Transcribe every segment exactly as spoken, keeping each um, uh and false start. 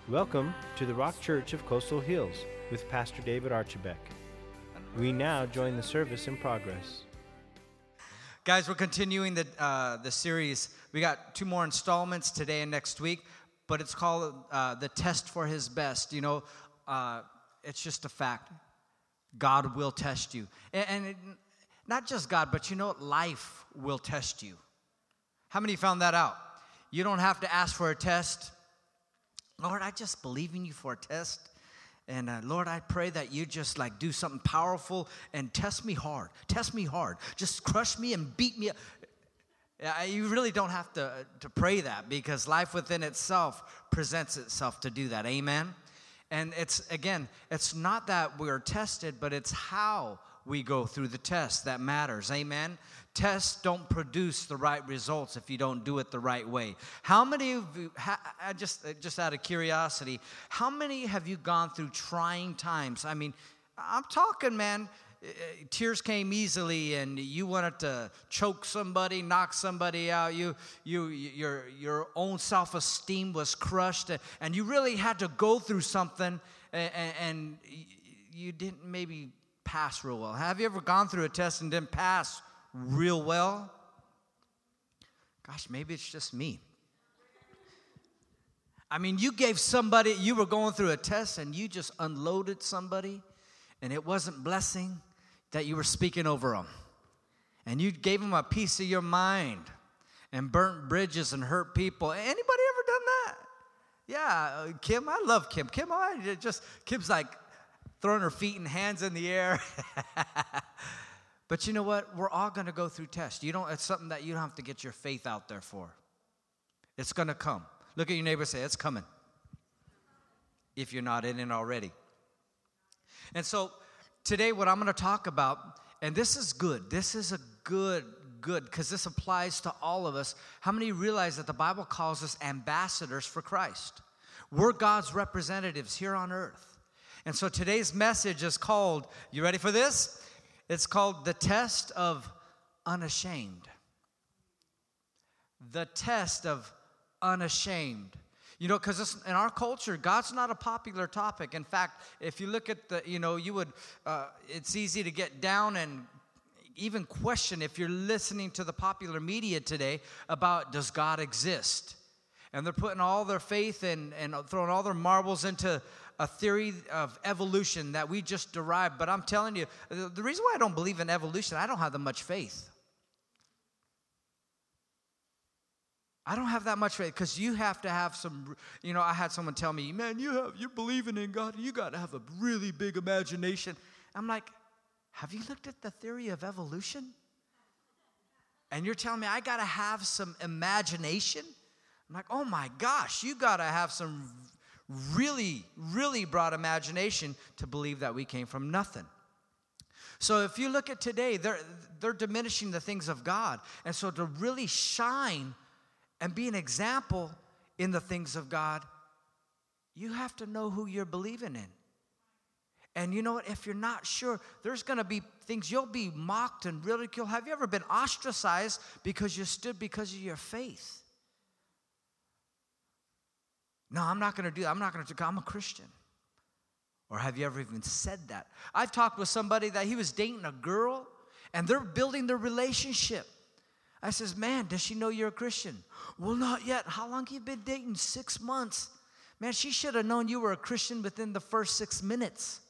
Welcome to the Rock Church of Coastal Hills with Pastor David Archibek. We now join the service in progress. Guys, we're continuing the uh, the series. We got two more installments today and next week, but it's called uh, The Test for His Best. You know, uh, it's just a fact. God will test you. And, and it, not just God, but you know what? Life will test you. How many found that out? You don't have to ask for a test. Lord, I just believe in you for a test. And uh, Lord, I pray that you just like do something powerful and test me hard. Test me hard. Just crush me and beat me up. Uh, you really don't have to, to pray that because life within itself presents itself to do that. Amen? And it's, again, it's not that we're tested, but it's how we go through the test that matters. Amen? Tests don't produce the right results if you don't do it the right way. How many of you, ha, just, just out of curiosity, how many have you gone through trying times? I mean, I'm talking, man, tears came easily and you wanted to choke somebody, knock somebody out. You, you, your, your own self-esteem was crushed and you really had to go through something and, and you didn't maybe pass real well. Have you ever gone through a test and didn't pass real well? Gosh, maybe it's just me. I mean, you gave somebody, you were going through a test and you just unloaded somebody and it wasn't blessing that you were speaking over them. And you gave them a piece of your mind and burnt bridges and hurt people. Anybody ever done that? Yeah, Kim, I love Kim. Kim, I just, Kim's like throwing her feet and hands in the air. But you know what? We're all going to go through tests. You don't. It's something that you don't have to get your faith out there for. It's going to come. Look at your neighbor and say, it's coming. If you're not in it already. And so today what I'm going to talk about, and this is good. This is a good, good, because this applies to all of us. How many realize that the Bible calls us ambassadors for Christ? We're God's representatives here on earth. And so today's message is called, you ready for this? It's called The Test of Unashamed. The Test of Unashamed. You know, because in our culture, God's not a popular topic. In fact, if you look at the, you know, you would, uh, it's easy to get down and even question if you're listening to the popular media today about does God exist? And they're putting all their faith in and throwing all their marbles into a theory of evolution that we just derived. But I'm telling you, the reason why I don't believe in evolution, I don't have that much faith. I don't have that much faith because you have to have some, you know, I had someone tell me, man, you have, you're believing in God, you got to have a really big imagination. I'm like, have you looked at the theory of evolution? And you're telling me I got to have some imagination? I'm like, oh my gosh, you got to have some really, really broad imagination to believe that we came from nothing. So if you look at today, they're, they're diminishing the things of God. And so to really shine and be an example in the things of God, you have to know who you're believing in. And you know what? If you're not sure, there's going to be things you'll be mocked and ridiculed. Have you ever been ostracized because you stood because of your faith? No, I'm not going to do that. I'm not going to. I'm a Christian. Or have you ever even said that? I've talked with somebody that he was dating a girl, and they're building their relationship. I says, man, does she know you're a Christian? Well, not yet. How long have you been dating? Six months. Man, she should have known you were a Christian within the first six minutes.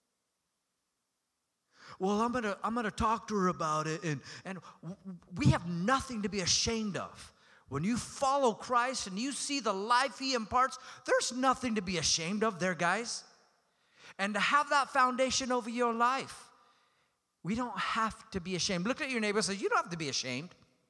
Well, I'm gonna I'm gonna talk to her about it, and and we have nothing to be ashamed of. When you follow Christ and you see the life He imparts, there's nothing to be ashamed of there, guys. And to have that foundation over your life, we don't have to be ashamed. Look at your neighbor and say, you don't have to be ashamed.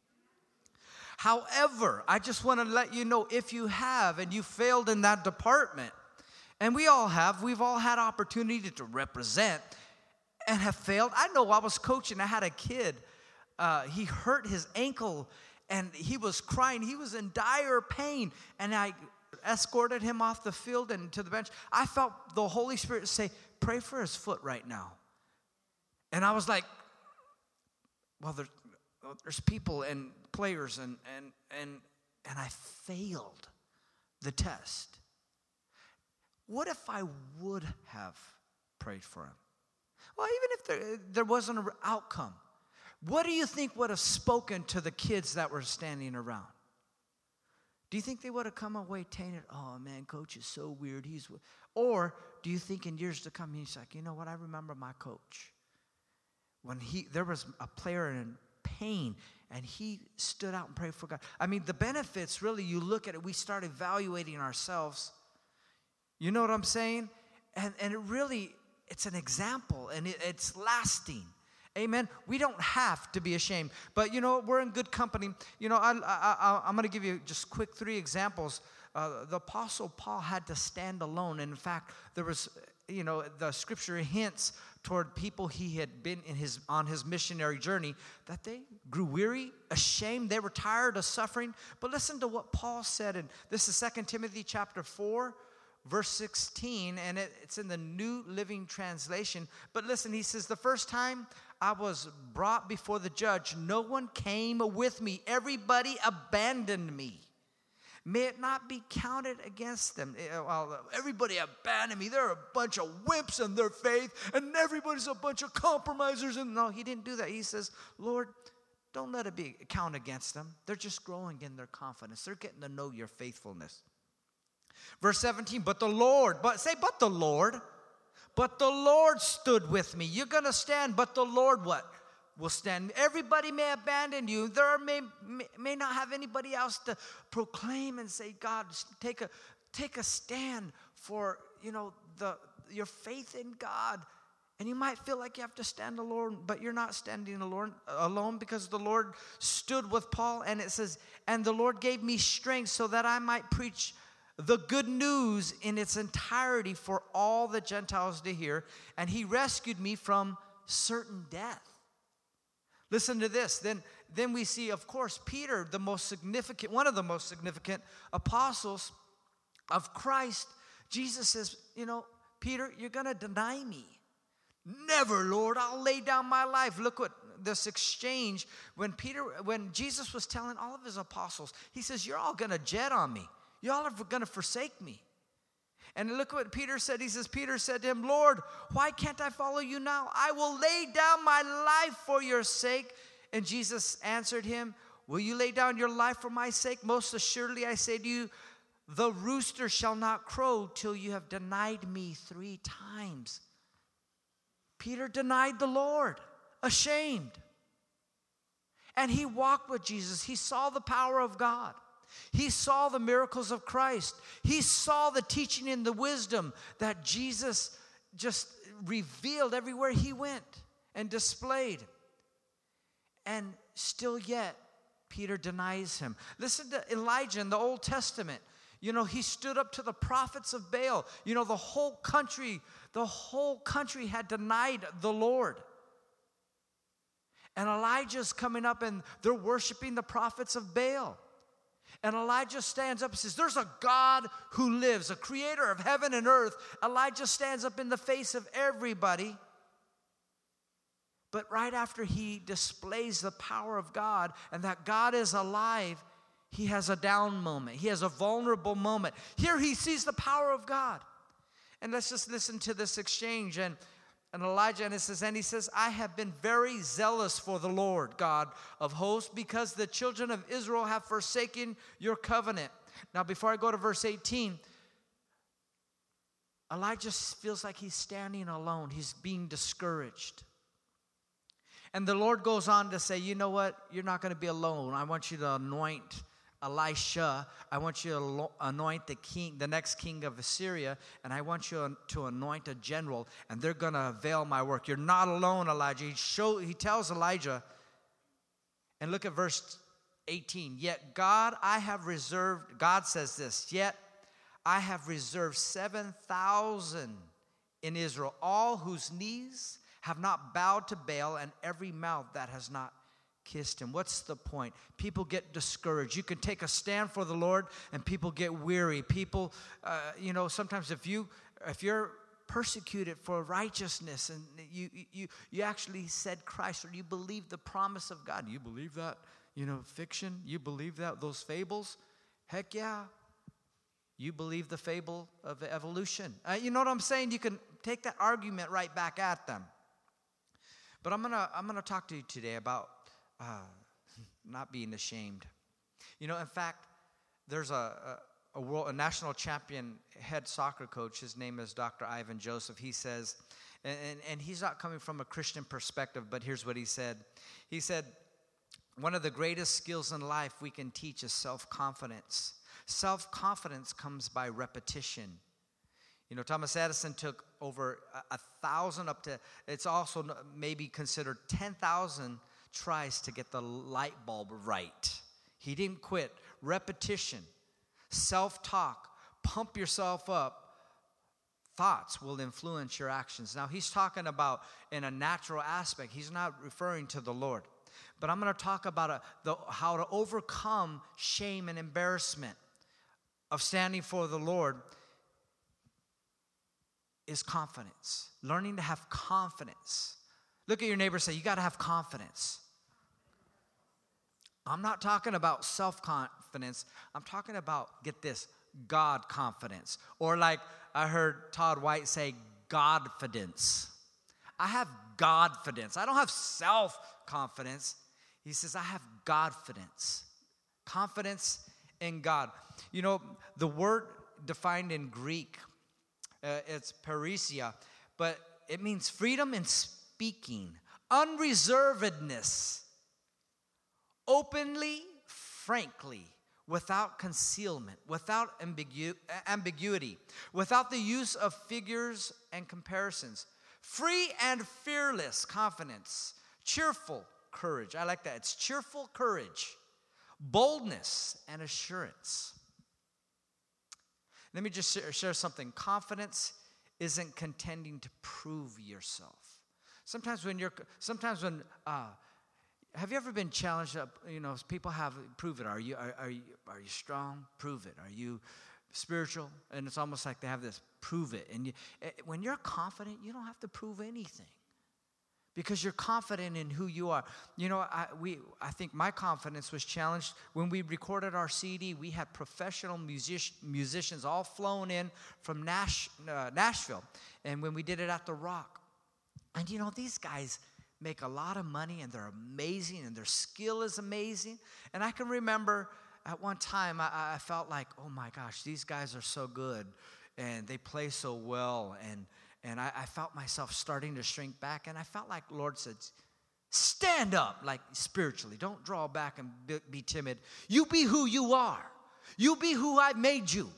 However, I just want to let you know if you have and you failed in that department, and we all have, we've all had opportunity to represent and have failed. I know I was coaching, I had a kid, uh, he hurt his ankle and he was crying. He was in dire pain. And I escorted him off the field and to the bench. I felt the Holy Spirit say, pray for his foot right now. And I was like, well, there's, there's people and players and, and, and, and I failed the test. what if I would have prayed for him? Well, even if there, there wasn't an outcome, what do you think would have spoken to the kids that were standing around? Do you think they would have come away tainted? Oh, man, coach is so weird. He's, or do you think in years to come, he's like, you know what, I remember my coach. When he there was a player in pain, and he stood out and prayed for God. I mean, the benefits, really, you look at it, we start evaluating ourselves. You know what I'm saying? And, and it really, it's an example, and it, it's lasting. Amen. We don't have to be ashamed. But, you know, we're in good company. You know, I, I, I, I'm going to give you just quick three examples. Uh, the Apostle Paul had to stand alone. And in fact, there was, you know, the scripture hints toward people he had been in his on his missionary journey that they grew weary, ashamed. They were tired of suffering. But listen to what Paul said. And this is Second Timothy chapter four. Verse sixteen, and it, it's in the New Living Translation. But listen, he says, the first time I was brought before the judge, no one came with me. Everybody abandoned me. May it not be counted against them. Well, everybody abandoned me. They're a bunch of wimps in their faith, and everybody's a bunch of compromisers. And no, he didn't do that. He says, Lord, don't let it be count against them. They're just growing in their confidence. They're getting to know your faithfulness. Verse seventeen, but the Lord, but say, but the Lord, but the Lord stood with me. You're going to stand, but the Lord what? Will stand. Everybody may abandon you. There may, may, may not have anybody else to proclaim and say, God, take a, take a stand for, you know, the your faith in God. And you might feel like you have to stand alone, but you're not standing alone, alone because the Lord stood with Paul. And it says, and the Lord gave me strength so that I might preach the good news in its entirety for all the Gentiles to hear, and he rescued me from certain death. Listen to this. Then, then we see, of course, Peter, the most significant, one of the most significant apostles of Christ. Jesus says, you know, Peter, you're going to deny me. Never, Lord, I'll lay down my life. Look what this exchange, when Peter, when Jesus was telling all of his apostles, he says, you're all going to jet on me. Y'all are going to forsake me. And look what Peter said. He says, Peter said to him, Lord, why can't I follow you now? I will lay down my life for your sake. And Jesus answered him, will you lay down your life for my sake? Most assuredly, I say to you, the rooster shall not crow till you have denied me three times. Peter denied the Lord, ashamed. And he walked with Jesus. He saw the power of God. He saw the miracles of Christ. He saw the teaching and the wisdom that Jesus just revealed everywhere he went and displayed. And still yet, Peter denies him. Listen to Elijah in the Old Testament. You know, he stood up to the prophets of Baal. You know, the whole country, the whole country had denied the Lord. And Elijah's coming up and they're worshiping the prophets of Baal. And Elijah stands up and says, there's a God who lives, a creator of heaven and earth. Elijah stands up in the face of everybody. But right after he displays the power of God and that God is alive, he has a down moment. He has a vulnerable moment. Here he sees the power of God. And let's just listen to this exchange. And And Elijah, and it says, and he says, I have been very zealous for the Lord God of hosts, because the children of Israel have forsaken your covenant. Now, before I go to verse eighteen, Elijah feels like he's standing alone. He's being discouraged. And the Lord goes on to say, you know what? You're not going to be alone. I want you to anoint Elisha. I want you to anoint the king, the next king of Assyria, and I want you to anoint a general, and they're going to avail my work. You're not alone, Elijah. He, show, he tells Elijah, and look at verse eighteen. Yet God, I have reserved, God says this, yet I have reserved seven thousand in Israel, all whose knees have not bowed to Baal, and every mouth that has not kissed him. What's the point? People get discouraged. You can take a stand for the Lord, and people get weary. People, uh, you know, sometimes if you if you're persecuted for righteousness, and you you you actually said Christ, or you believe the promise of God, you believe that, you know, fiction, you believe that those fables, heck yeah. You believe the fable of evolution. Uh, you know what I'm saying? You can take that argument right back at them. But I'm gonna I'm gonna talk to you today about uh, not being ashamed. You know, in fact, there's a, a, a world a national champion head soccer coach. His name is Doctor Ivan Joseph. He says, and, and, and he's not coming from a Christian perspective, but here's what he said. He said, one of the greatest skills in life we can teach is self-confidence. Self-confidence comes by repetition. You know, Thomas Edison took over a, a thousand up to, it's also maybe considered ten thousand tries to get the light bulb right. He didn't quit. Repetition, self-talk, pump yourself up. Thoughts will influence your actions. Now, he's talking about in a natural aspect. He's not referring to the Lord. But I'm going to talk about a, the, how to overcome shame and embarrassment of standing for the Lord is confidence. Learning to have confidence. Look at your neighbor and say, you got to have confidence. I'm not talking about self-confidence. I'm talking about, get this, God confidence. Or like I heard Todd White say, Godfidence. I have Godfidence. I don't have self-confidence. He says, I have Godfidence. Confidence in God. You know, the word defined in Greek, uh, it's parisia, but it means freedom in speaking, unreservedness, openly, frankly, without concealment, without ambigu- ambiguity, without the use of figures and comparisons, free and fearless confidence, cheerful courage. I like that. It's cheerful courage, boldness, and assurance. Let me just share, share something. Confidence isn't contending to prove yourself. Sometimes when you're, sometimes when, uh, have you ever been challenged up, you know, people have, prove it. Are you, are, are you, are you strong? Prove it. Are you spiritual? And it's almost like they have this, prove it. And you, when you're confident, you don't have to prove anything. Because you're confident in who you are. You know, I, we, I think my confidence was challenged when we recorded our C D. We had professional music, musicians all flown in from Nash, uh, Nashville. And when we did it at The Rock. And, you know, these guys make a lot of money, and they're amazing, and their skill is amazing. And I can remember at one time, I, I felt like, oh, my gosh, these guys are so good, and they play so well, and And I, I felt myself starting to shrink back. And I felt like the Lord said, stand up, like spiritually. Don't draw back and be, be timid. You be who you are. You be who I made you.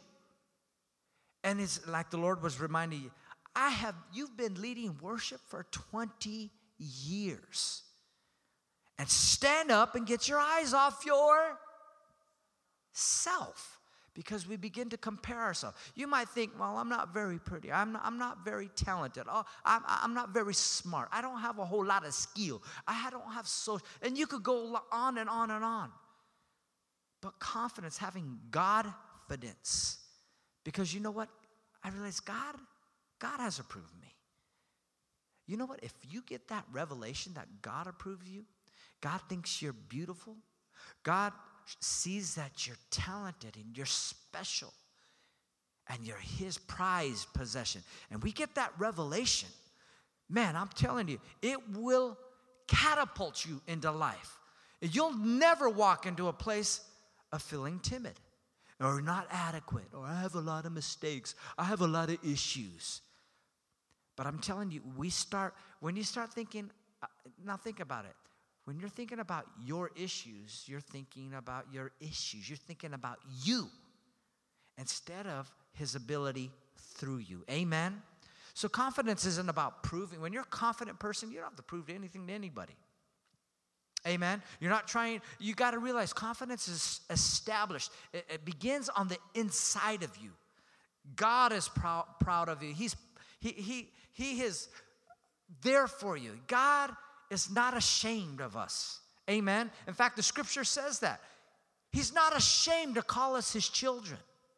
And it's like the Lord was reminding you, I have, you've been leading worship for twenty years. And stand up and get your eyes off yourself. Because we begin to compare ourselves. You might think, well, I'm not very pretty. I'm not, I'm not very talented. Oh, I'm, I'm not very smart. I don't have a whole lot of skill. I don't have so, and you could go on and on and on. But confidence, having Godfidence. Because you know what? I realize God, God has approved me. You know what? If you get that revelation that God approves you, God thinks you're beautiful, God sees that you're talented and you're special and you're his prized possession, and we get that revelation, man, I'm telling you, it will catapult you into life. You'll never walk into a place of feeling timid or not adequate or I have a lot of mistakes, I have a lot of issues. But I'm telling you, we start, when you start thinking, uh, now think about it. When you're thinking about your issues, you're thinking about your issues. You're thinking about you instead of his ability through you. Amen? So confidence isn't about proving. When you're a confident person, you don't have to prove anything to anybody. Amen? You're not trying. You got to realize confidence is established. It, it begins on the inside of you. God is proud, proud of you. He's, he, he, he is there for you. God is not ashamed of us. Amen. In fact, the scripture says that. He's not ashamed to call us his children.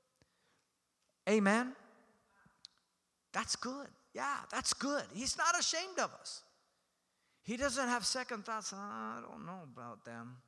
Amen. That's good. Yeah, that's good. He's not ashamed of us. He doesn't have second thoughts. Oh, I don't know about them.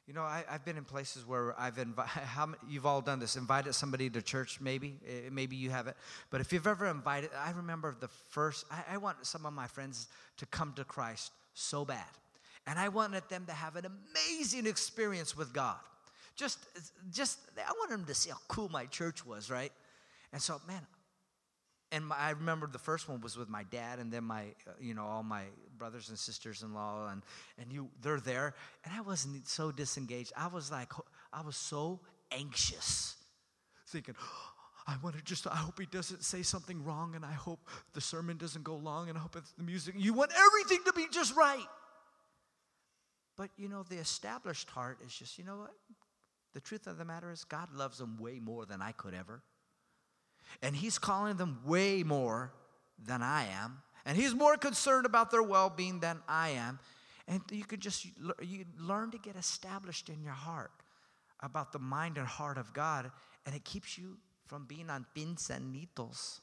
You know, I, I've been in places where I've invited, how many, you've all done this, invited somebody to church, maybe, eh, maybe you haven't. But if you've ever invited, I remember the first, I, I want some of my friends to come to Christ so bad. And I wanted them to have an amazing experience with God. Just, just, I wanted them to see how cool my church was, right? And so, man, and my, I remember the first one was with my dad, and then my, uh, you know, all my brothers and sisters-in-law, and and you, they're there, and I wasn't so disengaged. I was like, I was so anxious, thinking, oh, I want to just, I hope he doesn't say something wrong, and I hope the sermon doesn't go long, and I hope it's the music. You want everything to be just right. But, you know, the established heart is just, you know what? The truth of the matter is God loves them way more than I could ever. And he's calling them way more than I am. And he's more concerned about their well-being than I am. And you could just you learn to get established in your heart about the mind and heart of God. And it keeps you from being on pincenitos.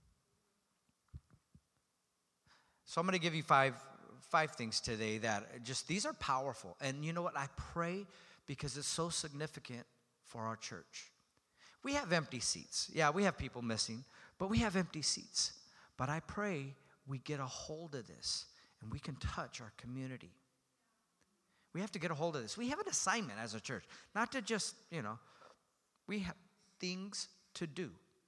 So I'm going to give you five, five things today that just, these are powerful. And you know what? I pray because it's so significant for our church. We have empty seats. Yeah, we have people missing, but we have empty seats. But I pray we get a hold of this and we can touch our community. We have to get a hold of this. We have an assignment as a church, not to just, you know, we have things to do.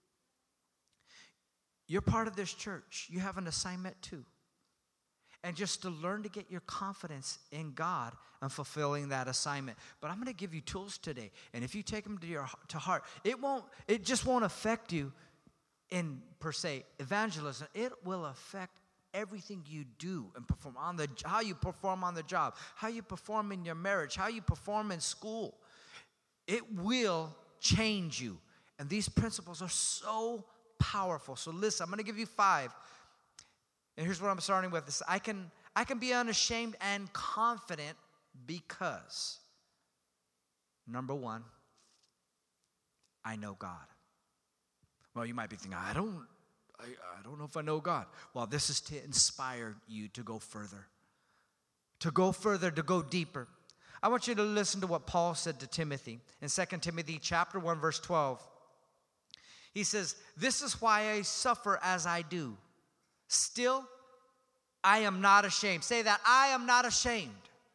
You're part of this church. You have an assignment too. And just to learn to get your confidence in God and fulfilling that assignment. But I'm going to give you tools today. And if you take them to your to heart, it won't, it just won't affect you in, per se, evangelism. It will affect everything you do and perform on the, how you perform on the job, how you perform in your marriage, how you perform in school. It will change you. And these principles are so powerful. So listen, I'm going to give you five. And here's what I'm starting with. This, I can, I can be unashamed and confident because, number one, I know God. Well, you might be thinking, I don't, I, I don't know if I know God. Well, this is to inspire you to go further. To go further, to go deeper. I want you to listen to what Paul said to Timothy in Second Timothy chapter one, verse twelve. He says, this is why I suffer as I do. Still, I am not ashamed. Say that, I am not ashamed.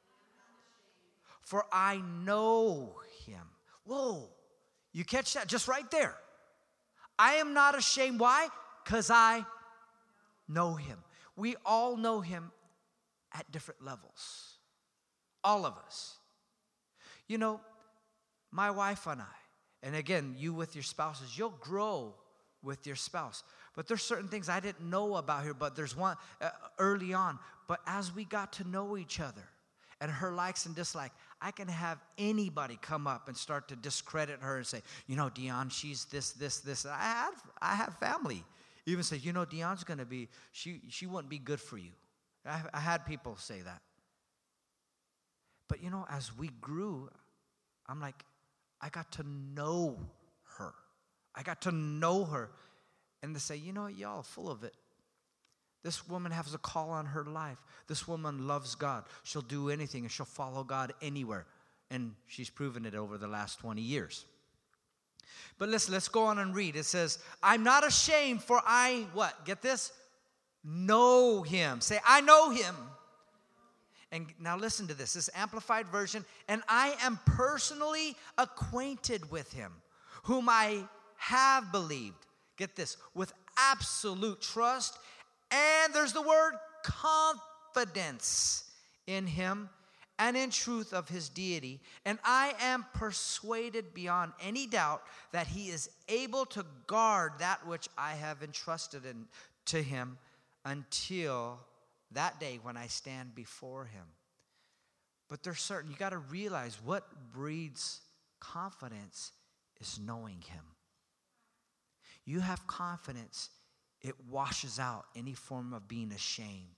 For I know him. Whoa, you catch that just right there. I am not ashamed. Why? Because I know him. We all know him at different levels. All of us. You know, my wife and I, and again, you with your spouses, you'll grow with your spouse. But there's certain things I didn't know about her, but there's one uh, early on. But as we got to know each other and her likes and dislikes, I can have anybody come up and start to discredit her and say, you know, Dion, she's this, this, this. I have, I have family. Even say, you know, Dion's going to be, she, she wouldn't be good for you. I, I had people say that. But, you know, as we grew, I'm like, I got to know her. I got to know her. And they say, you know, y'all are full of it. This woman has a call on her life. This woman loves God. She'll do anything and she'll follow God anywhere. And she's proven it over the last twenty years. But listen, let's go on and read. It says, I'm not ashamed for I, what? Get this? Know him. Say, I know him. And now listen to this. This amplified version. And I am personally acquainted with him, whom I have believed. Get this, with absolute trust, and there's the word confidence in him and in truth of his deity. And I am persuaded beyond any doubt that he is able to guard that which I have entrusted in, to him until that day when I stand before him. But there's certain, you got to realize what breeds confidence is knowing him. You have confidence, it washes out any form of being ashamed.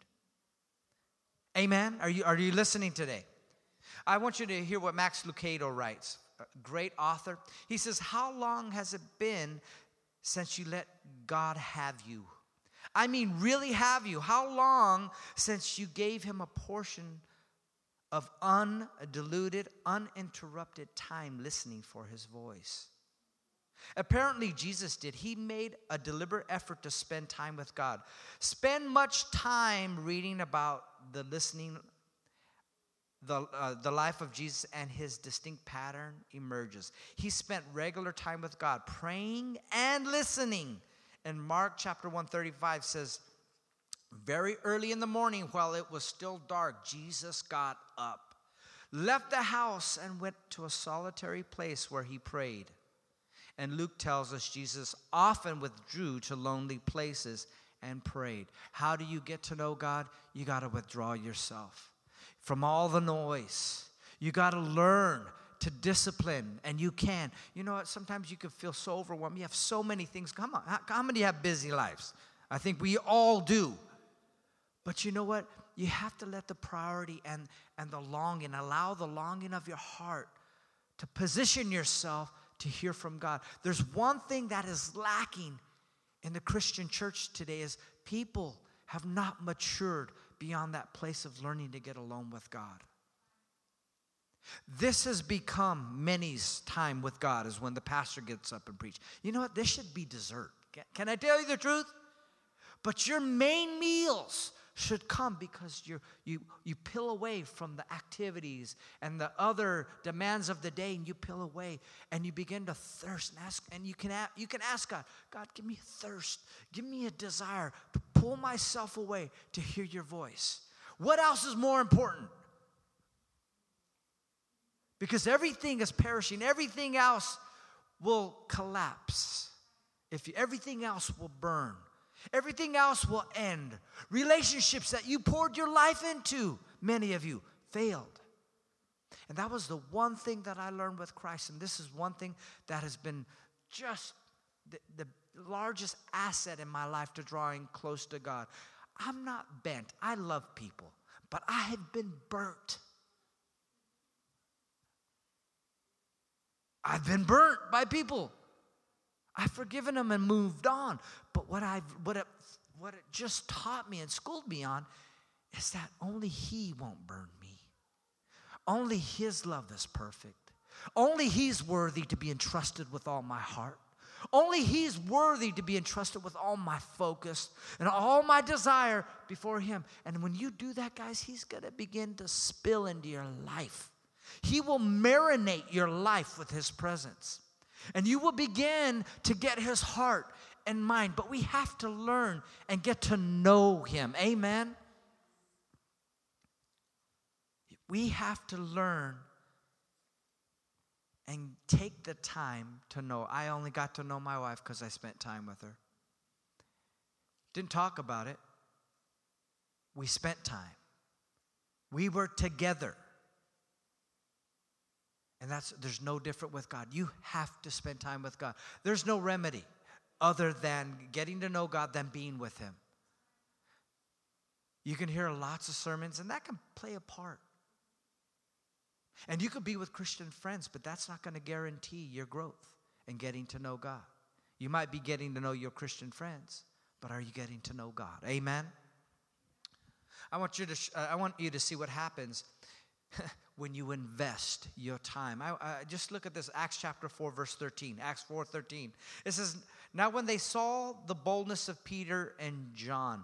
Amen? Are you, are you listening today? I want you to hear what Max Lucado writes, a great author. He says, how long has it been since you let God have you? I mean, really have you? How long since you gave him a portion of undiluted, uninterrupted time listening for his voice. Apparently, Jesus did. He made a deliberate effort to spend time with God. Spend much time reading about the listening, the, uh, the life of Jesus, and his distinct pattern emerges. He spent regular time with God, praying and listening. And Mark chapter one thirty-five says, very early in the morning, while it was still dark, Jesus got up, left the house, and went to a solitary place where he prayed. And Luke tells us Jesus often withdrew to lonely places and prayed. How do you get to know God? You got to withdraw yourself from all the noise. You got to learn to discipline, and you can. You know what? Sometimes you can feel so overwhelmed. You have so many things. Come on, how, how many have busy lives? I think we all do. But you know what? You have to let the priority and, and the longing, allow the longing of your heart to position yourself to hear from God. There's one thing that is lacking in the Christian church today is people have not matured beyond that place of learning to get alone with God. This has become many's time with God is when the pastor gets up and preach. You know what? This should be dessert. Can I tell you the truth? But your main meals should come because you you you peel away from the activities and the other demands of the day, and you peel away and you begin to thirst and ask, and you can a, you can ask God, God, give me thirst, give me a desire to pull myself away to hear your voice. What else is more important? Because everything is perishing, everything else will collapse. If you, everything else will burn. Everything else will end. Relationships that you poured your life into, many of you, failed. And that was the one thing that I learned with Christ. And this is one thing that has been just the, the largest asset in my life to drawing close to God. I'm not bent. I love people. But I have been burnt. I've been burnt by people. I've forgiven them and moved on. But what I've what it, what it just taught me and schooled me on is that only He won't burn me. Only His love is perfect. Only He's worthy to be entrusted with all my heart. Only He's worthy to be entrusted with all my focus and all my desire before Him. And when you do that, guys, He's going to begin to spill into your life. He will marinate your life with His presence. And you will begin to get His heart and mind. But we have to learn and get to know Him. Amen? We have to learn and take the time to know. I only got to know my wife because I spent time with her. Didn't talk about it. We spent time. We were together. And that's there's no different with God. You have to spend time with God. There's no remedy other than getting to know God than being with Him. You can hear lots of sermons, and that can play a part. And you could be with Christian friends, but that's not going to guarantee your growth in getting to know God. You might be getting to know your Christian friends, but are you getting to know God? Amen? I want you to, uh, I want you to see what happens when you invest your time. I, I just look at this, Acts chapter four, verse thirteen. Acts four thirteen. It says, now when they saw the boldness of Peter and John,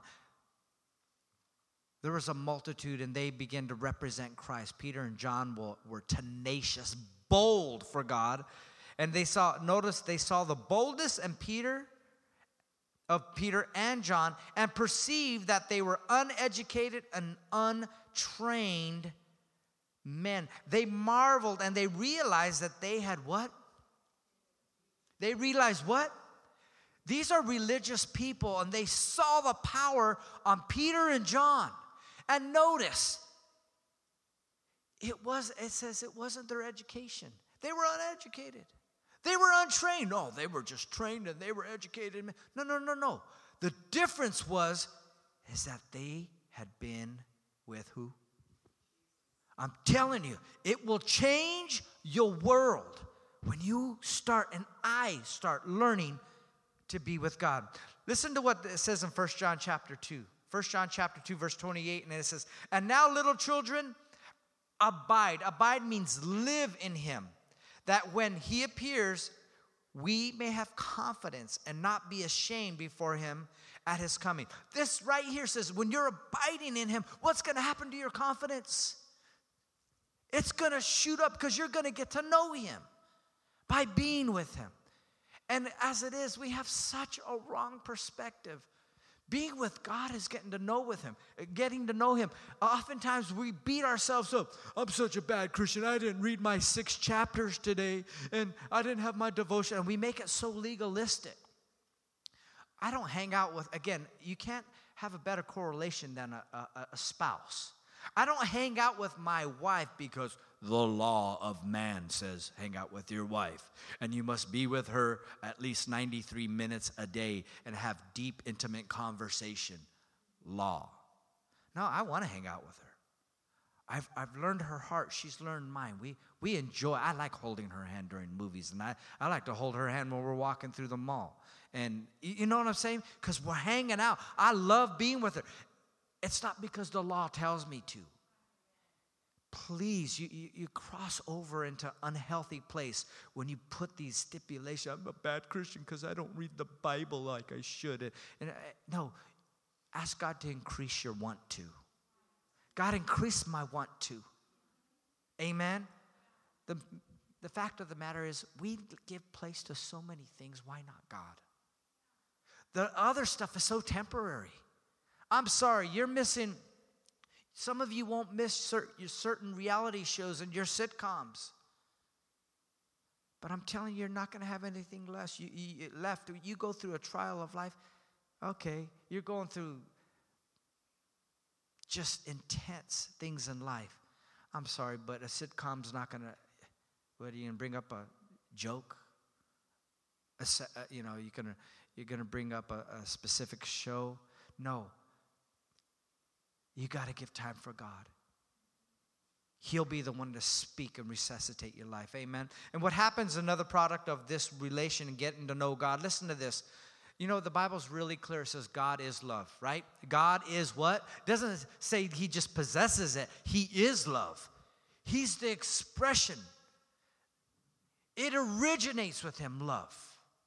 there was a multitude, and they began to represent Christ. Peter and John were, were tenacious, bold for God. And they saw, notice they saw the boldness and Peter of Peter and John, and perceived that they were uneducated and untrained men. They marveled and they realized that they had what? They realized what? These are religious people, and they saw the power on Peter and John. And notice, it was, it says it wasn't their education. They were uneducated. They were untrained. No, they were just trained and they were educated. No, no, no, no. The difference was, is that they had been with who? I'm telling you, it will change your world when you start, and I start learning to be with God. Listen to what it says in First John chapter two. First John chapter two, verse twenty-eight, and it says, and now little children, Abide. Abide means live in him. That when he appears, we may have confidence and not be ashamed before him at his coming. This right here says, when you're abiding in him, what's going to happen to your confidence? It's going to shoot up because you're going to get to know him by being with him. And as it is, we have such a wrong perspective. Being with God is getting to know with him, getting to know him. Oftentimes we beat ourselves up. I'm such a bad Christian. I didn't read my six chapters today, and I didn't have my devotion. And we make it so legalistic. I don't hang out with, again, you can't have a better correlation than a, a, a spouse. I don't hang out with my wife because the law of man says hang out with your wife. And you must be with her at least ninety-three minutes a day and have deep, intimate conversation. Law. No, I want to hang out with her. I've I've learned her heart. She's learned mine. We we enjoy. I like holding her hand during movies. And I, I like to hold her hand when we're walking through the mall. And you know what I'm saying? Because we're hanging out. I love being with her. It's not because the law tells me to. Please, you, you, you cross over into unhealthy place when you put these stipulations. I'm a bad Christian because I don't read the Bible like I should. And, and I, no, ask God to increase your want to. God, increase my want to. Amen? The, the fact of the matter is we give place to so many things. Why not God? The other stuff is so temporary. I'm sorry, you're missing, some of you won't miss certain, your certain reality shows and your sitcoms. But I'm telling you, you're not going to have anything less. You, you, left. You go through a trial of life. Okay, you're going through just intense things in life. I'm sorry, but a sitcom's not going to, what, are you going to bring up a joke? A, you know, you're going to you're going to bring up a, a specific show? No. You got to give time for God. He'll be the one to speak and resuscitate your life. Amen. And what happens, another product of this relation and getting to know God, listen to this. You know, the Bible's really clear. It says God is love, right? God is what? It doesn't say he just possesses it. He is love. He's the expression. It originates with him, love.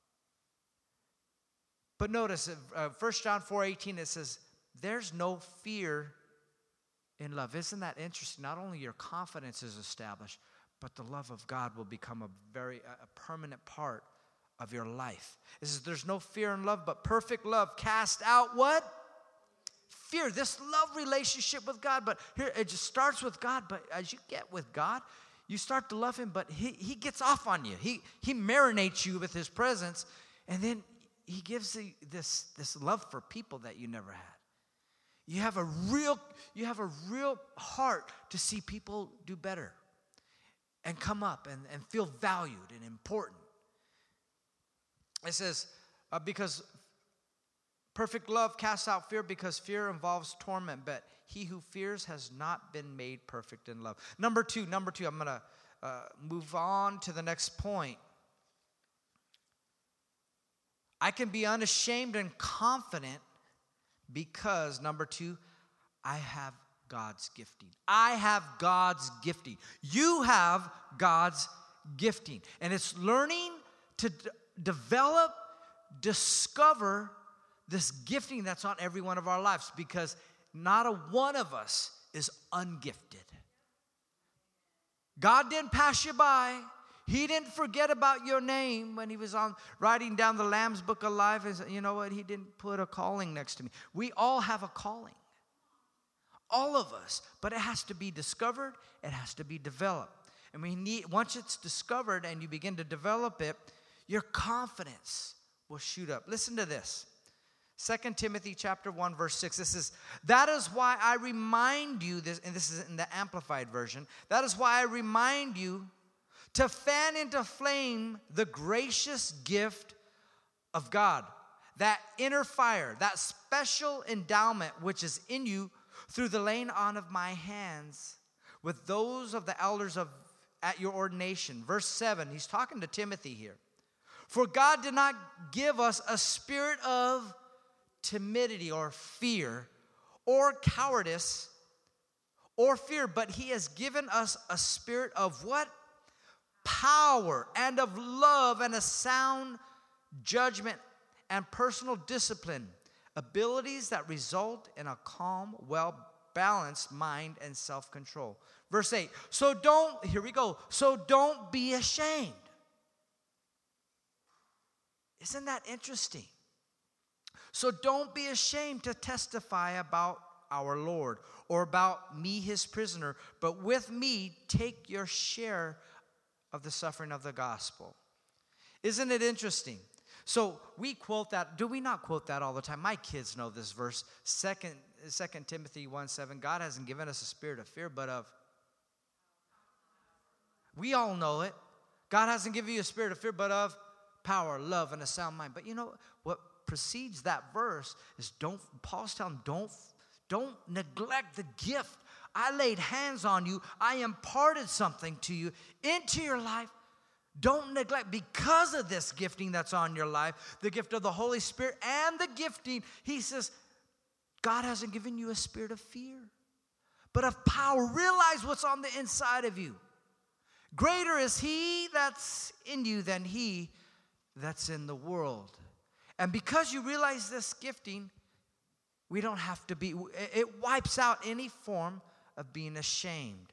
But notice, uh, First John four eighteen, it says, there's no fear in love. Isn't that interesting? Not only your confidence is established, but the love of God will become a very a permanent part of your life. It says there's no fear in love, but perfect love casts out what? Fear. This love relationship with God. But here, it just starts with God. But as you get with God, you start to love him, but he, he gets off on you. He, he marinates you with his presence, and then he gives you this, this love for people that you never had. You have a real, you have a real heart to see people do better and come up and, and feel valued and important. It says, uh, because perfect love casts out fear, because fear involves torment, but he who fears has not been made perfect in love. Number two, number two, I'm going to uh, move on to the next point. I can be unashamed and confident because, number two, I have God's gifting. I have God's gifting. You have God's gifting. And it's learning to d- develop, discover this gifting that's on every one of our lives, because not a one of us is ungifted. God didn't pass you by. He didn't forget about your name when he was on writing down the Lamb's Book of Life. And you know what? He didn't put a calling next to me. We all have a calling. All of us. But it has to be discovered. It has to be developed. And we need, once it's discovered and you begin to develop it, your confidence will shoot up. Listen to this. Second Timothy chapter one, verse six. This is, that is why I remind you, this, and this is in the Amplified Version. That is why I remind you to fan into flame the gracious gift of God, that inner fire, that special endowment which is in you through the laying on of my hands with those of the elders of at your ordination. Verse seven, he's talking to Timothy here. For God did not give us a spirit of timidity or fear or cowardice or fear, but he has given us a spirit of what? Power and of love and a sound judgment and personal discipline, abilities that result in a calm, well-balanced mind and self-control. Verse eight, so don't, here we go, so don't be ashamed. Isn't that interesting? So don't be ashamed to testify about our Lord or about me, his prisoner, but with me take your share of the suffering of the gospel. Isn't it interesting? So we quote that. Do we not quote that all the time? My kids know this verse. Second, Second Timothy one seven, God hasn't given us a spirit of fear, but of... We all know it. God hasn't given you a spirit of fear, but of power, love, and a sound mind. But you know what precedes that verse is don't, Paul's telling them, don't, don't neglect the gift. I laid hands on you. I imparted something to you into your life. Don't neglect, because of this gifting that's on your life, the gift of the Holy Spirit and the gifting, he says, God hasn't given you a spirit of fear, but of power. Realize what's on the inside of you. Greater is he that's in you than he that's in the world. And because you realize this gifting, we don't have to be, it wipes out any form of being ashamed.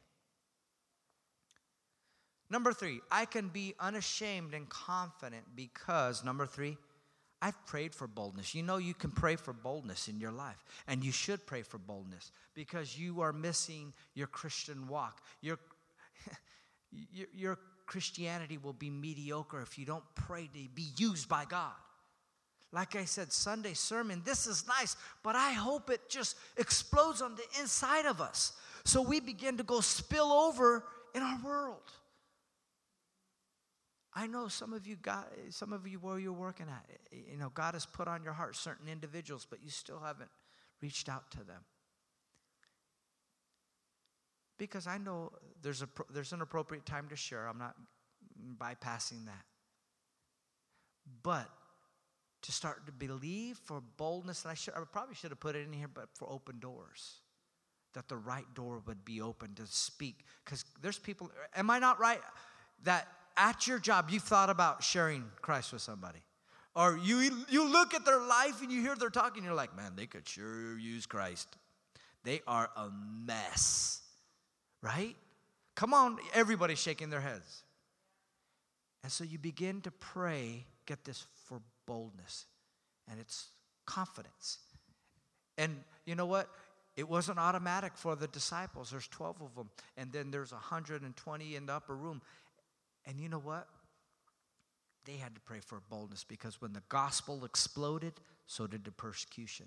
Number three, I can be unashamed and confident because, number three, I've prayed for boldness. You know you can pray for boldness in your life, and you should pray for boldness because you are missing your Christian walk. Your, your, your Christianity will be mediocre if you don't pray to be used by God. Like I said, Sunday sermon, this is nice, but I hope it just explodes on the inside of us so we begin to go spill over in our world. I know some of you got, some of you where you're working at, you know, God has put on your heart certain individuals, but you still haven't reached out to them. Because I know there's a there's an appropriate time to share. I'm not bypassing that. But to start to believe for boldness, and I, should, I probably should have put it in here, but for open doors. That the right door would be open to speak. Because there's people, am I not right? That at your job, you've thought about sharing Christ with somebody. Or you you look at their life and you hear they're talking, you're like, man, they could sure use Christ. They are a mess. Right? Come on, everybody's shaking their heads. And so you begin to pray, get this, for boldness. And it's confidence. And you know what? It wasn't automatic for the disciples. There's twelve of them. And then there's one hundred twenty in the upper room. And you know what? They had to pray for boldness because when the gospel exploded, so did the persecution.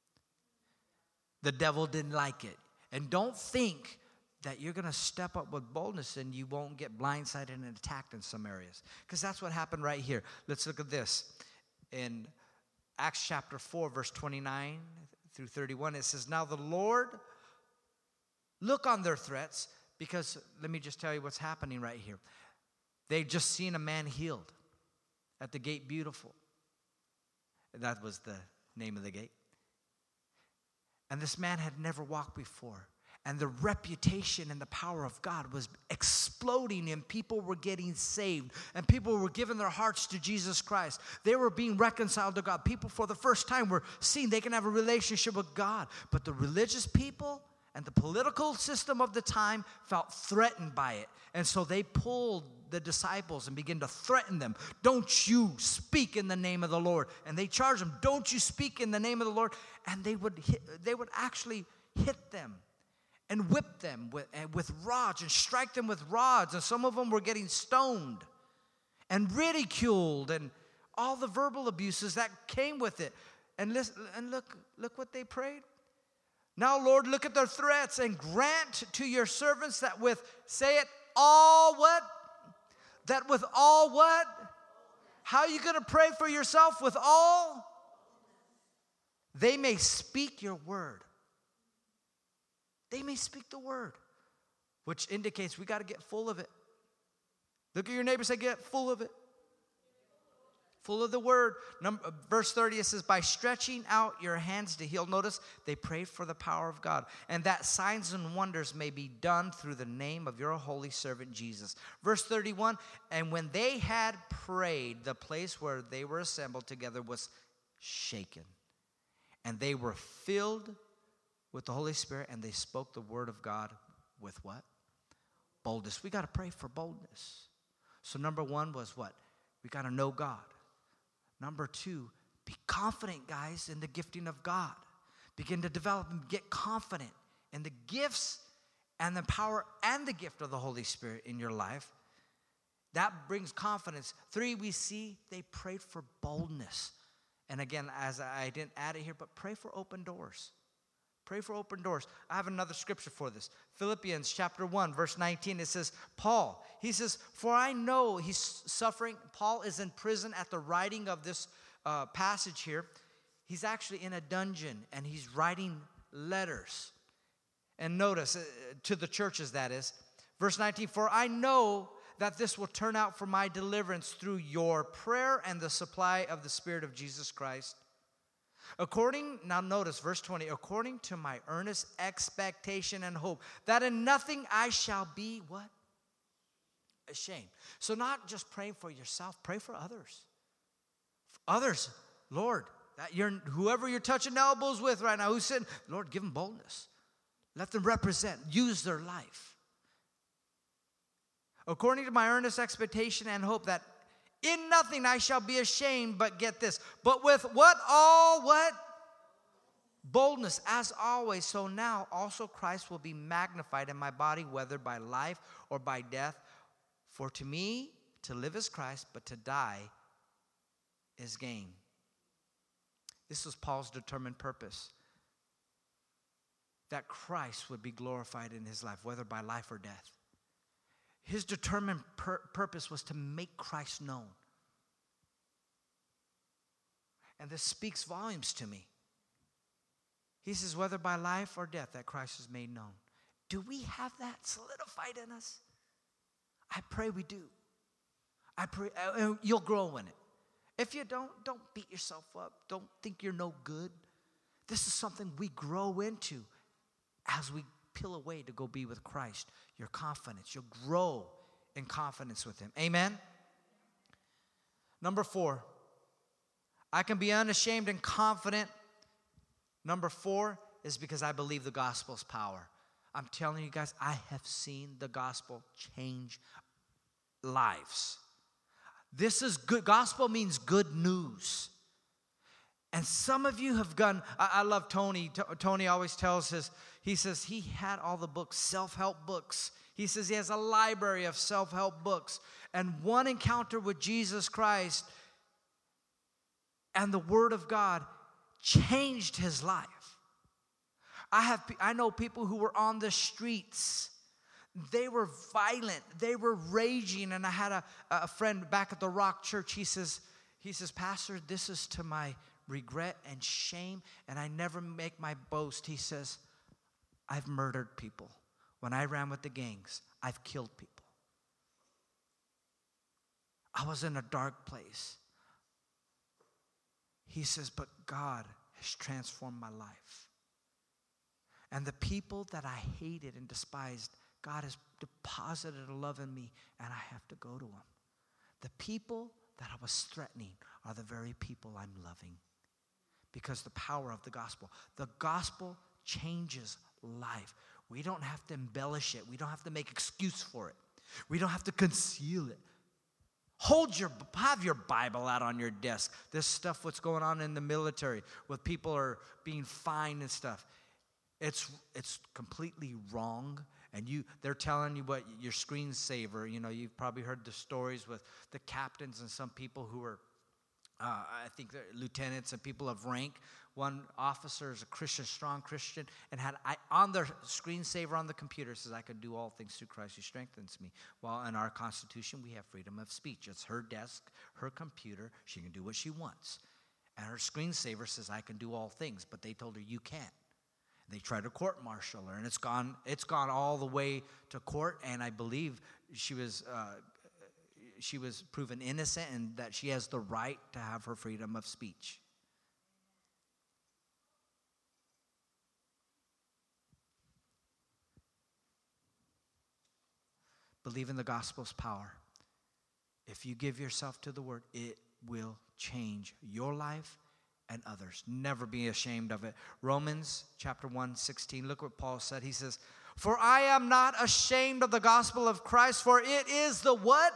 The devil didn't like it. And don't think that you're going to step up with boldness and you won't get blindsided and attacked in some areas. Because that's what happened right here. Let's look at this. In Acts chapter four, verse twenty-nine through thirty-one, it says, now the Lord, look on their threats, because let me just tell you what's happening right here. They'd just seen a man healed at the gate beautiful. That was the name of the gate. And this man had never walked before. And the reputation and the power of God was exploding, and people were getting saved. And people were giving their hearts to Jesus Christ. They were being reconciled to God. People for the first time were seeing they can have a relationship with God. But the religious people and the political system of the time felt threatened by it. And so they pulled the disciples and began to threaten them. Don't you speak in the name of the Lord. And they charged them, don't you speak in the name of the Lord. And they would hit, they would actually hit them and whip them with, and with rods and strike them with rods. And some of them were getting stoned and ridiculed and all the verbal abuses that came with it. And, listen, and look, look what they prayed. Now, Lord, look at their threats and grant to your servants that with, say it, all what? That with all what? How are you going to pray for yourself? With all? They may speak your word. They may speak the word, which indicates we got to get full of it. Look at your neighbor and say, get full of it. full of the word. Number, verse thirty, it says, by stretching out your hands to heal. Notice, they prayed for the power of God. And that signs and wonders may be done through the name of your holy servant Jesus. Verse thirty-one, and when they had prayed, the place where they were assembled together was shaken. And they were filled with the Holy Spirit, and they spoke the word of God with what? Boldness. We got to pray for boldness. So number one was what? We got to know God. Number two, be confident, guys, in the gifting of God. Begin to develop and get confident in the gifts and the power and the gift of the Holy Spirit in your life. That brings confidence. Three, we see they prayed for boldness. And again, as I didn't add it here, but pray for open doors. Pray for open doors. I have another scripture for this. Philippians chapter one, verse nineteen, it says, Paul, he says, for I know he's suffering. Paul is in prison at the writing of this uh, passage here. He's actually in a dungeon, and he's writing letters. And notice, uh, to the churches, that is. Verse nineteen, for I know that this will turn out for my deliverance through your prayer and the supply of the Spirit of Jesus Christ. According, now notice verse twenty, according to my earnest expectation and hope, that in nothing I shall be, what? Ashamed. So not just praying for yourself, pray for others. For others, Lord, that you're, whoever you're touching elbows with right now, who's sitting, Lord, give them boldness. Let them represent, use their life. According to my earnest expectation and hope, that in nothing I shall be ashamed, but get this, but with what? All what? Boldness, as always, so now also Christ will be magnified in my body, whether by life or by death. For to me, to live is Christ, but to die is gain. This was Paul's determined purpose, that Christ would be glorified in his life, whether by life or death. His determined pur- purpose was to make Christ known. And this speaks volumes to me. He says, whether by life or death, that Christ is made known. Do we have that solidified in us? I pray we do. I pray uh, you'll grow in it. If you don't, don't beat yourself up. Don't think you're no good. This is something we grow into as we peel away to go be with Christ. Your confidence. You'll grow in confidence with him. Amen? Number four, I can be unashamed and confident. Number four is because I believe the gospel's power. I'm telling you guys, I have seen the gospel change lives. This is good. Gospel means good news. And some of you have gone, I, I love Tony. T- Tony always tells his, he says he had all the books, self-help books. He says he has a library of self-help books. And one encounter with Jesus Christ and the Word of God changed his life. I have, I know people who were on the streets. They were violent. They were raging. And I had a, a friend back at the Rock Church. He says, he says, Pastor, this is to my regret and shame, and I never make my boast. He says, I've murdered people. When I ran with the gangs, I've killed people. I was in a dark place. He says, but God has transformed my life. And the people that I hated and despised, God has deposited a love in me, and I have to go to them. The people that I was threatening are the very people I'm loving, because the power of the gospel. The gospel changes life. We don't have to embellish it. We don't have to make excuse for it. We don't have to conceal it. Hold your, have your Bible out on your desk. This stuff, what's going on in the military, with people are being fined and stuff. It's it's completely wrong. And you, they're telling you what your screensaver, you know, you've probably heard the stories with the captains and some people who are, uh, I think they're lieutenants and people of rank. One officer is a Christian, strong Christian, and had I, on their screensaver on the computer says, I can do all things through Christ who strengthens me. Well, in our Constitution, we have freedom of speech. It's her desk, her computer. She can do what she wants. And her screensaver says, I can do all things, but they told her, you can't. They tried to court-martial her, and it's gone. It's gone all the way to court. And I believe she was. Uh, she was proven innocent and that she has the right to have her freedom of speech. Believe in the gospel's power. If you give yourself to the word, it will change your life and others. Never be ashamed of it. Romans chapter one, sixteen. Look what Paul said. He says, for I am not ashamed of the gospel of Christ, for it is the what?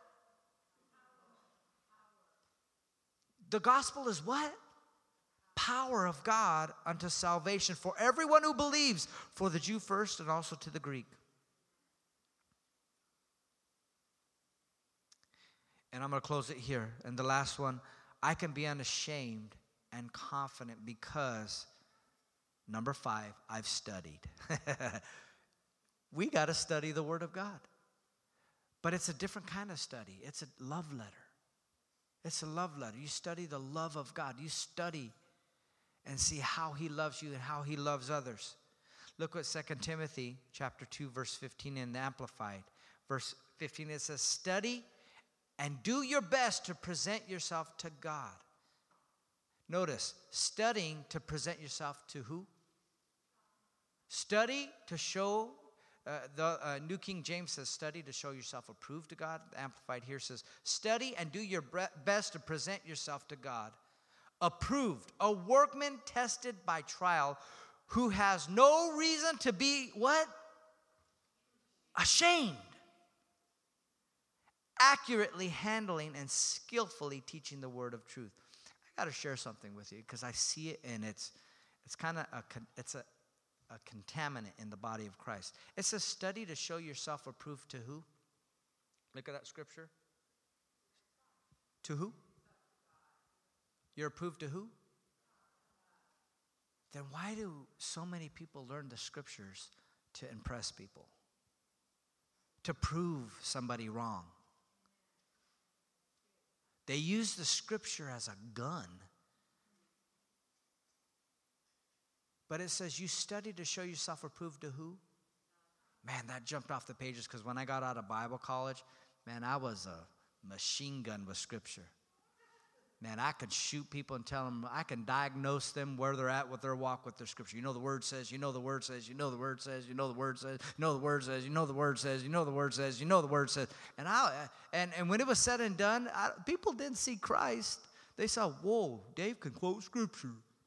The gospel is what? Power of God unto salvation for everyone who believes, for the Jew first and also to the Greek. And I'm going to close it here. And the last one, I can be unashamed and confident because, number five, I've studied. We got to study the Word of God. But it's a different kind of study. It's a love letter. It's a love letter. You study the love of God. You study and see how He loves you and how He loves others. Look what Second Timothy chapter two, verse fifteen in the Amplified. Verse fifteen, it says, study and do your best to present yourself to God. Notice, studying to present yourself to who? Study to show, uh, the uh, New King James says, study to show yourself approved to God. The Amplified here says, study and do your best to present yourself to God. Approved, a workman tested by trial who has no reason to be, what? Ashamed. Accurately handling and skillfully teaching the word of truth. I got to share something with you because I see it and it's it's kind of a it's a, a contaminant in the body of Christ. It says study to show yourself approved to who? Look at that scripture. To who? You're approved to who? Then why do so many people learn the scriptures to impress people? To prove somebody wrong? They use the scripture as a gun. But it says you study to show yourself approved to who? Man, that jumped off the pages because when I got out of Bible college, man, I was a machine gun with scripture. Man, I could shoot people and tell them, I can diagnose them where they're at with their walk with their scripture. You know the word says, you know the word says, you know the word says, you know the word says, you know the word says, you know the word says, you know the word says, you know the word says. And I and, and when it was said and done, I, people didn't see Christ. They saw, whoa, Dave can quote scripture.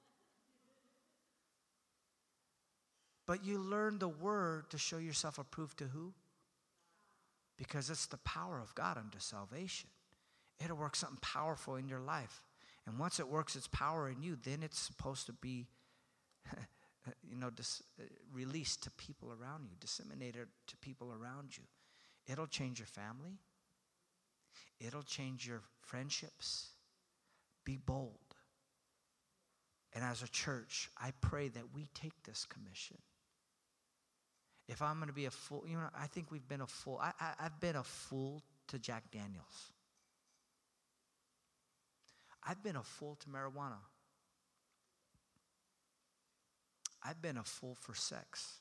But you learn the word to show yourself approved to who? Because it's the power of God unto salvation. It'll work something powerful in your life. And once it works its power in you, then it's supposed to be, you know, dis- released to people around you, disseminated to people around you. It'll change your family. It'll change your friendships. Be bold. And as a church, I pray that we take this commission. If I'm going to be a fool, you know, I think we've been a fool. I, I, I've been a fool to Jack Daniels. I've been a fool to marijuana. I've been a fool for sex.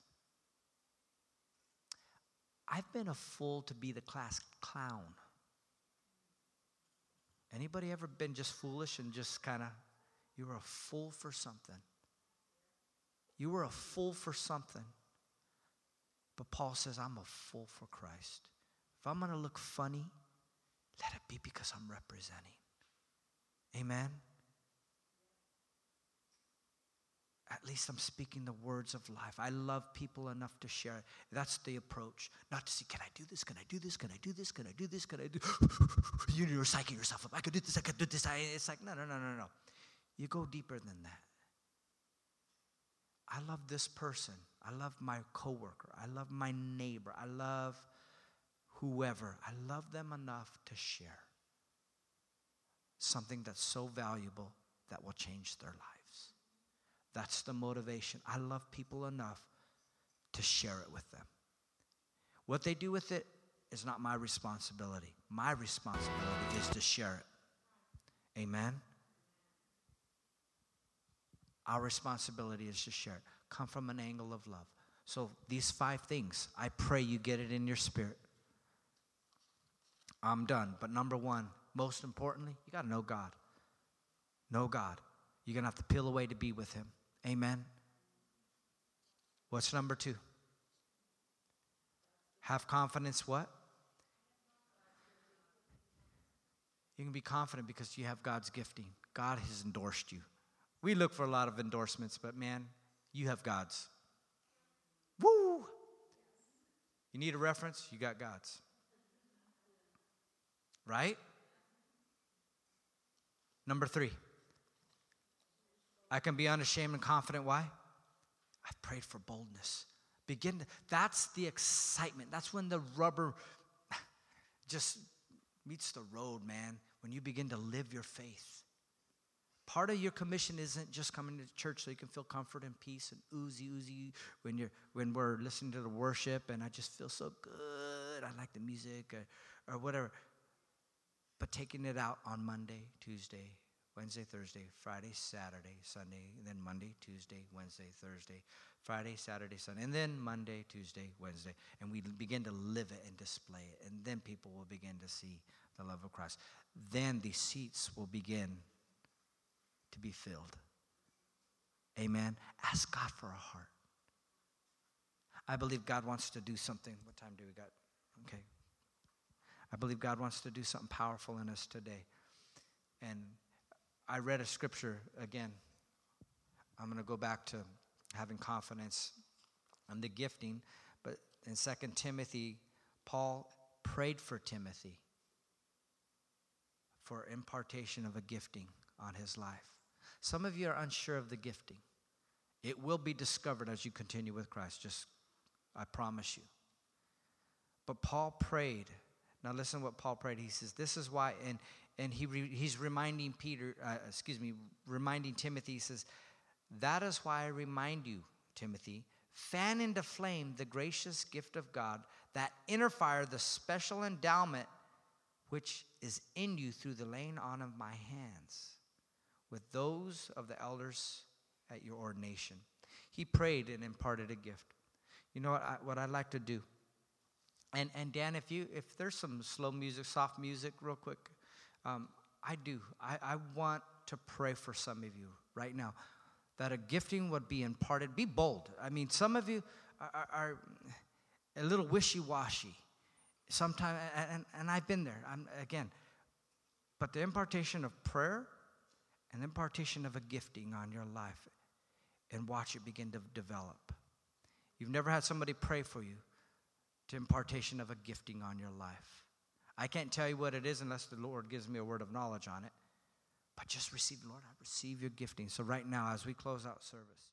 I've been a fool to be the class clown. Anybody ever been just foolish and just kind of, you were a fool for something. You were a fool for something. But Paul says, I'm a fool for Christ. If I'm going to look funny, let it be because I'm representing. Amen? At least I'm speaking the words of life. I love people enough to share it. That's the approach. Not to see, can I do this? Can I do this? Can I do this? Can I do this? Can I do You're psyching yourself up. I could do this. I could do this. I, it's like, no, no, no, no, no. You go deeper than that. I love this person. I love my coworker. I love my neighbor. I love whoever. I love them enough to share something that's so valuable that will change their lives. That's the motivation. I love people enough to share it with them. What they do with it is not my responsibility. My responsibility is to share it. Amen? Our responsibility is to share it. Come from an angle of love. So these five things, I pray you get it in your spirit. I'm done. But number one, most importantly, you got to know God. Know God. You're going to have to peel away to be with him. Amen. What's number two? Have confidence what? You can be confident because you have God's gifting. God has endorsed you. We look for a lot of endorsements, but man, you have God's. Woo! You need a reference? You got God's. Right? Number three. I can be unashamed and confident. Why? I've prayed for boldness. Begin to, that's the excitement. That's when the rubber just meets the road, man. When you begin to live your faith. Part of your commission isn't just coming to church so you can feel comfort and peace and oozy, oozy when you're when we're listening to the worship and I just feel so good. I like the music or, or whatever. But taking it out on Monday, Tuesday, Wednesday, Thursday, Friday, Saturday, Sunday, and then Monday, Tuesday, Wednesday, Thursday, Friday, Saturday, Sunday, and then Monday, Tuesday, Wednesday. And we begin to live it and display it. And then people will begin to see the love of Christ. Then the seats will begin to be filled. Amen. Ask God for a heart. I believe God wants to do something. What time do we got? Okay. I believe God wants to do something powerful in us today. And I read a scripture again. I'm going to go back to having confidence and the gifting. But in Second Timothy, Paul prayed for Timothy for impartation of a gifting on his life. Some of you are unsure of the gifting. It will be discovered as you continue with Christ. Just, I promise you. But Paul prayed. Now listen to what Paul prayed. He says, this is why, and and he re, he's reminding Peter, uh, excuse me, reminding Timothy, he says, that is why I remind you, Timothy, fan into flame the gracious gift of God, that inner fire, the special endowment which is in you through the laying on of my hands with those of the elders at your ordination. He prayed and imparted a gift. You know what, I, what I'd like to do? And and Dan, if you if there's some slow music, soft music, real quick, um, I do. I, I want to pray for some of you right now that a gifting would be imparted. Be bold. I mean, some of you are, are, are a little wishy-washy. Sometimes, and, and I've been there. I'm again, but the impartation of prayer and the impartation of a gifting on your life, and watch it begin to develop. You've never had somebody pray for you. To impartation of a gifting on your life. I can't tell you what it is unless the Lord gives me a word of knowledge on it. But just receive, Lord, I receive your gifting. So right now, as we close out service.